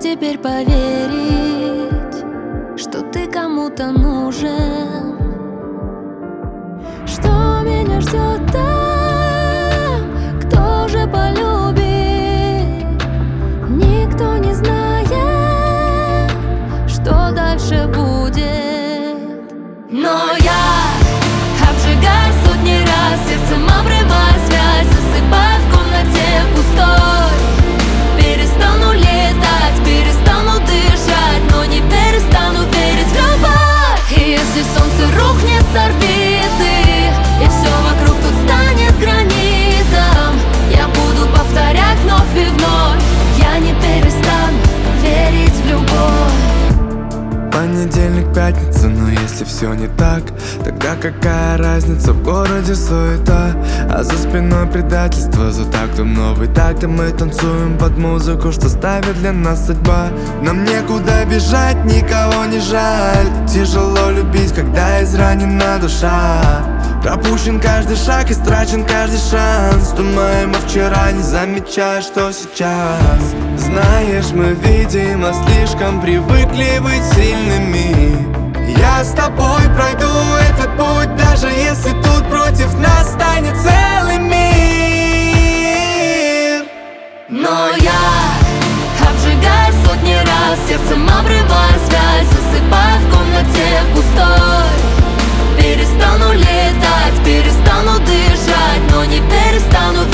теперь поверить, что ты кому-то нужен, что меня ждет там, кто же полюбит. Никто не знает, что дальше будет. Но я обжигаю сотни раз, сердцем обрывая связь, засыпая в комнате пустой. Перестану летать, перестану дышать, но не перестану верить в любовь. И если солнце рухнет с орбиты, и все вокруг тут станет гранитом, я буду повторять вновь и вновь. Я не перестану верить в любовь. Понедельник, пятница, но если все не так, тогда какая разница, в городе суета, а за спиной предательство. За тактом новый такт, и мы танцуем под музыку, что ставит для нас судьба. Нам некуда бежать, никого не жаль. Тяжело любить, когда изранена душа. Пропущен каждый шаг, истрачен каждый шанс. Думаем о вчера, не замечая, что сейчас. Знаешь, мы, видимо, слишком привыкли быть сильными. Я с тобой пройду этот путь, даже если тут против нас станет целый мир. Но я обжигаю сотни раз, сердцем обрывая связь, засыпая в комнате пустой. Перестану летать, перестану дышать, но не перестану